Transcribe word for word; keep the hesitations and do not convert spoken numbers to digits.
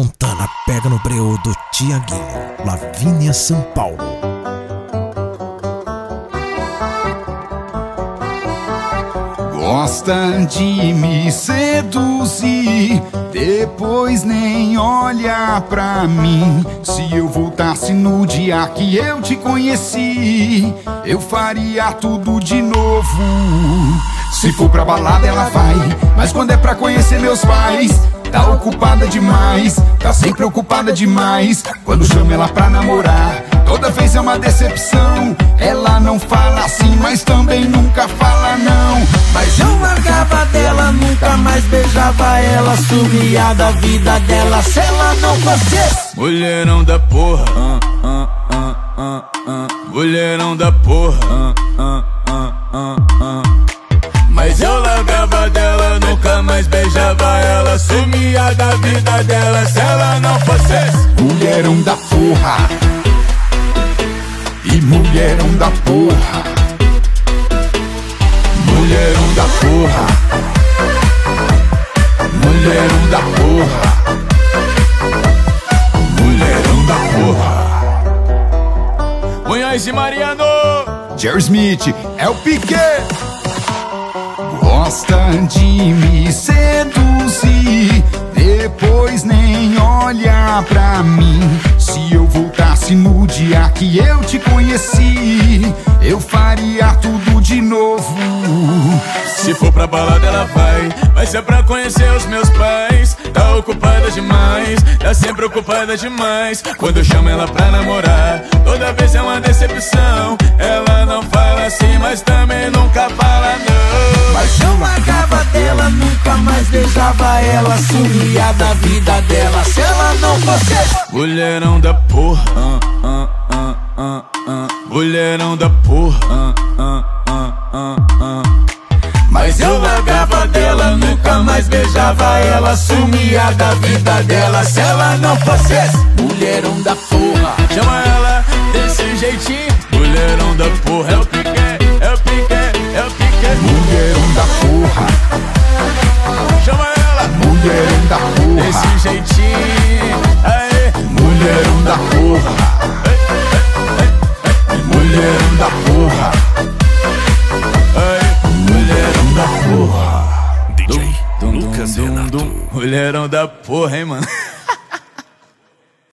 Montana pega no breu do Tiaguinho, Lavínia, São Paulo. Gosta de me seduzir, depois nem olha pra mim. Se eu voltasse no dia que eu te conheci, eu faria tudo de novo. Se for pra balada ela vai, mas quando é pra conhecer meus pais, tá ocupada demais, tá sempre ocupada demais. Quando chamo ela pra namorar, toda vez é uma decepção. Ela não fala assim, mas também nunca fala não. Mas eu largava dela, nunca mais beijava ela, sumia da vida dela se ela não fosse. Mulherão da porra, uh, uh, uh, uh, uh. Mulherão da porra, uh, uh, uh, uh, uh. Mas eu largava dela, nunca mais beijava ela, sumia da vida dela se ela não fosse. Mulherão da porra, e mulherão da porra, mulherão da porra, mulherão da porra, mulherão da porra. Munhoz e Mariano, Jerry Smith, é o Piquet. Gosta de me seduzir, depois nem olha pra mim. Se eu voltasse no dia que eu te conheci, eu faria tudo de novo. Se for pra balada ela vai, vai ser pra conhecer os meus pais. Tá ocupada demais, tá sempre ocupada demais. Quando eu chamo ela pra namorar, toda vez é uma decepção. Ela não fala assim, mas também nunca fala não. Mas eu largava dela, nunca mais beijava ela, sumia da vida dela se ela não fosse. Mulherão da porra, uh, uh, uh, uh, uh. Mulherão da porra, uh, uh, uh, uh, uh. Mas eu largava dela, nunca mais beijava ela, sumia da vida dela se ela não fosse. Mulherão da porra, chama ela desse jeitinho. Mulherão da porra, é o Piquet, é o Piquet, é o Piquet. Mulherão da porra, chama ela, mulherão da porra, desse jeitinho. Aê. Mulherão da porra, mulherão da porra, mulherão da porra. D J Lucas Renato. Mulherão da porra, hein, mano.